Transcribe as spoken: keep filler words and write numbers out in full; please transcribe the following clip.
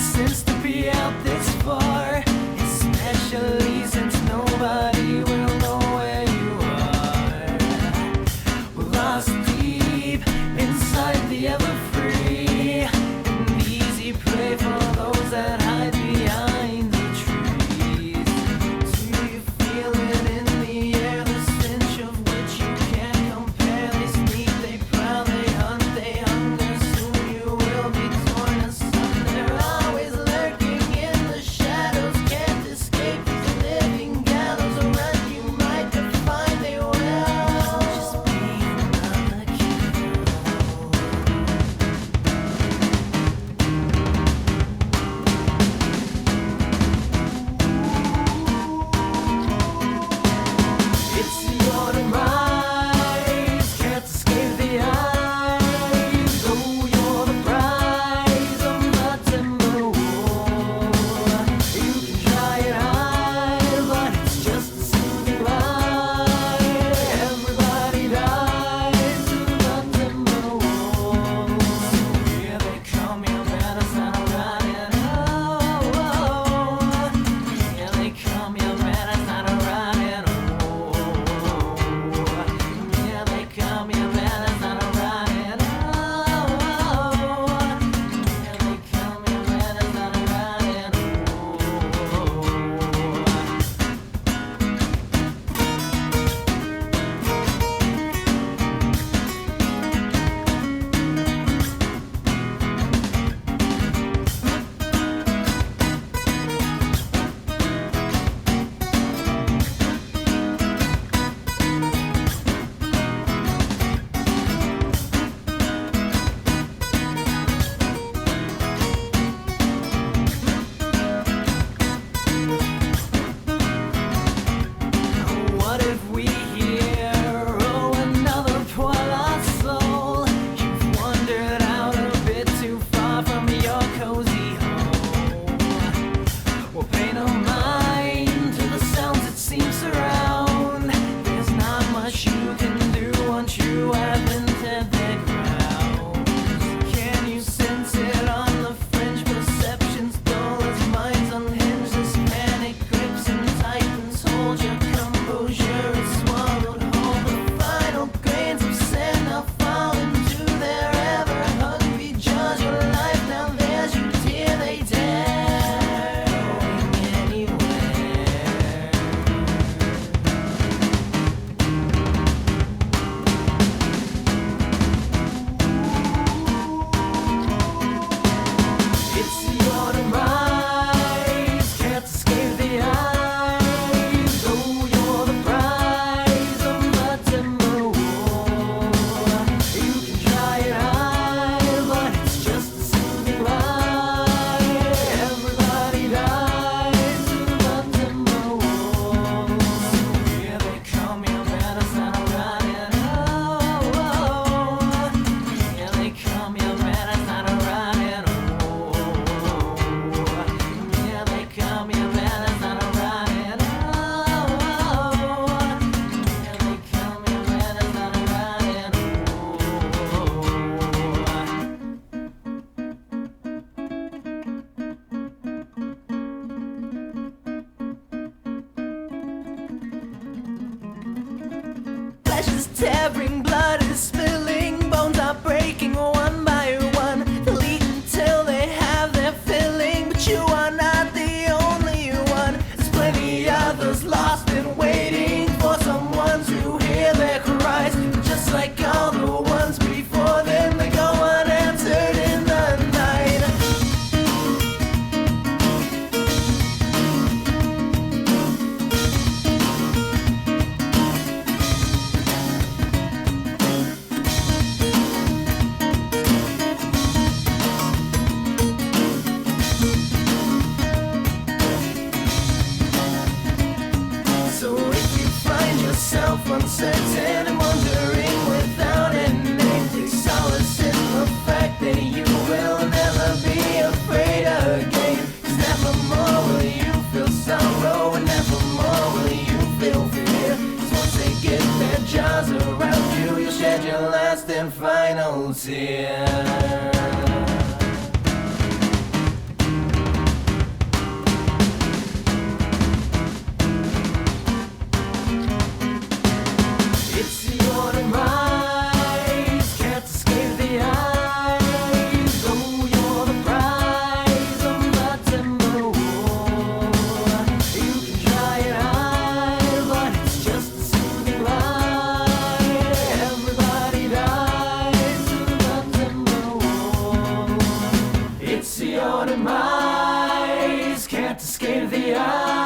sense to be out this far, especially since nobody will know where you are. We're lost deep inside the ever-free, an easy prey for those that hide behind the trees. Do you feel it in the air, the stench of which you can't compare? They sneak, they prowl, they hunt, they hunger. Soon you will be torn asunder. Always lurking in the shadows, can't escape the living gallows. A run you might define, they will just be another kill. It's your demise, can't escape the eyes. Though you're the prize of the timber war, you can try and hide, but it's just a sinking lie. Everybody dies in the timber war. Here they come, you better start running. Oh, oh. Here they come, you better start running. Oh, here they come, you better start running. Oh, here they come, you better start running. What if we hear, oh, another poor lost soul? You've wandered out a bit too far from your cozy home. Well, pay no mind to the sounds that seem to surround. There's not much you can do once you have entered their grounds. Can you sense it on the fringe? Perceptions dull as minds unhinged. This panic grips and tightens. Hold your composure, it's swallowed whole. The final grains of sand now fall into their ever-hungry jaws. Your life now there's you tear, they dare going anywhere. It's your demise, can't escape the eyes. Though you're the prize of the timber war, you can try and hide, but it's just a sinking lie. Everybody dies in the timber war. Here they come, you better start running. Oh, oh. Here they come, you better start running. Oh, here they come, you better start running. Oh, here they come, you better start running. Flesh is tearing, blood is spilling, bones are breaking one by one. They'll eat until they have their filling, but you are not the only one. There's plenty others lost and waiting for someone to hear their cries. Just like all the ones before them, they go unanswered in the night. So if you find yourself uncertain and wondering without an name, take solace in the fact that you will never be afraid again. 'Cause never more will you feel sorrow, and never more will you feel fear. 'Cause once they get their jaws around you, you'll shed your last and final tear. yeah.